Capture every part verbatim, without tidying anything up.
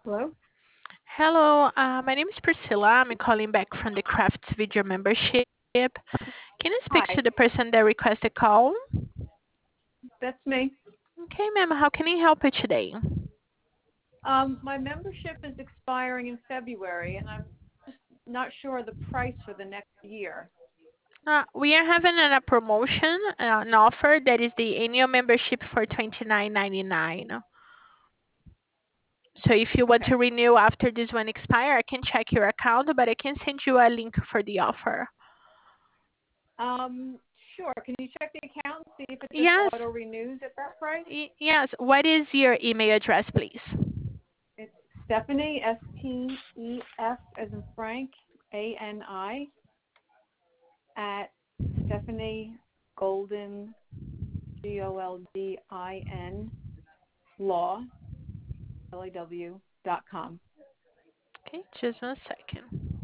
Hello? Hello, uh, my name is Priscilla. I'm calling back from the Crafts Video membership. Can I speak to Hi, the person that requested call? that's me. Okay, ma'am, how can I help you today? Um, my membership is expiring in February, and I'm just not sure the price for the next year. Uh, we are having an, a promotion, uh, an offer that is the annual membership for twenty-nine ninety-nine. So if you want Okay. to renew after this one expire, I can check your account, but I can send you a link for the offer. Um, sure. Can you check the account and see if it just Yes, auto renews at that price? y- yes. What is your email address, please? It's Stephanie, S T E F as in Frank, A N I, at Stephanie Golden, G O L D I N, law, L A W, dot com. Okay, just one second.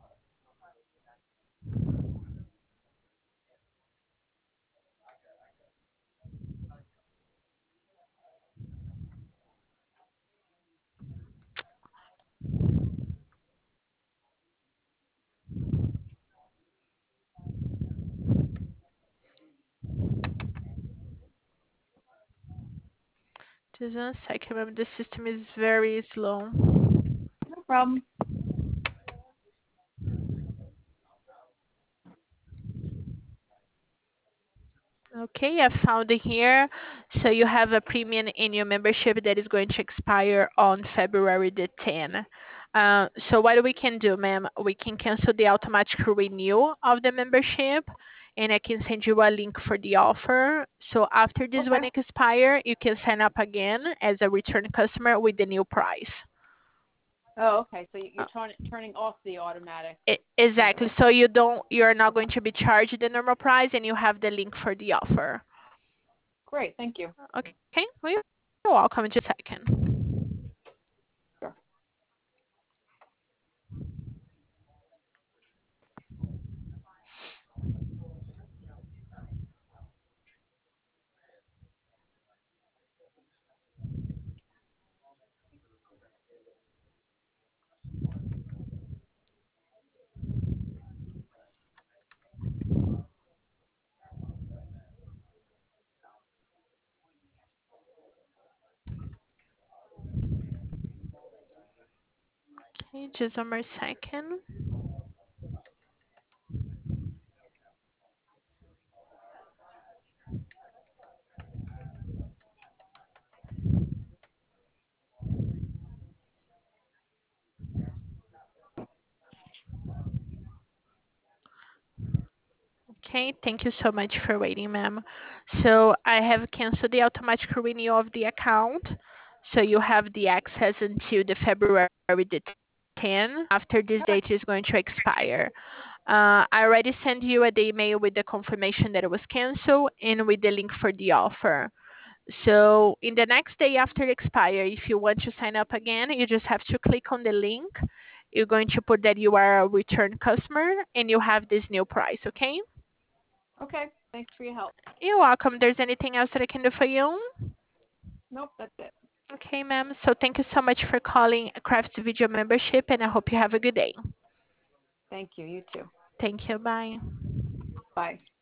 Just one second, ma'am. The system is very slow. No problem. Okay, I found it here. So you have a premium annual membership that is going to expire on February the tenth. Uh, so what we can do, ma'am, we can cancel the automatic renewal of the membership, and I can send you a link for the offer. So after this Okay. one expire, you can sign up again as a return customer with the new price. Oh, okay. So you- Uh, you're turn, turning off the automatic e- exactly. renewal. So you don't, you're not going to be charged the normal price, and you have the link for the offer. Great. Thank you. Okay, well, you're welcome. In just a second. Sure. Okay, just one more second. Okay, thank you so much for waiting, ma'am. So I have canceled the automatic renewal of the account. So you have the access until the February the tenth. After this Okay. date is going to expire. Uh, I already sent you an email with the confirmation that it was canceled and with the link for the offer. So in the next day after expire, if you want to sign up again, you just have to click on the link. You're going to put that you are a return customer and you have this new price, okay? Okay. Thanks for your help. You're welcome. There's anything else that I can do for you? Nope, that's it. Okay, ma'am. So thank you so much for calling Crafts Video membership and I hope you have a good day. Thank you. You too. Thank you. Bye. Bye.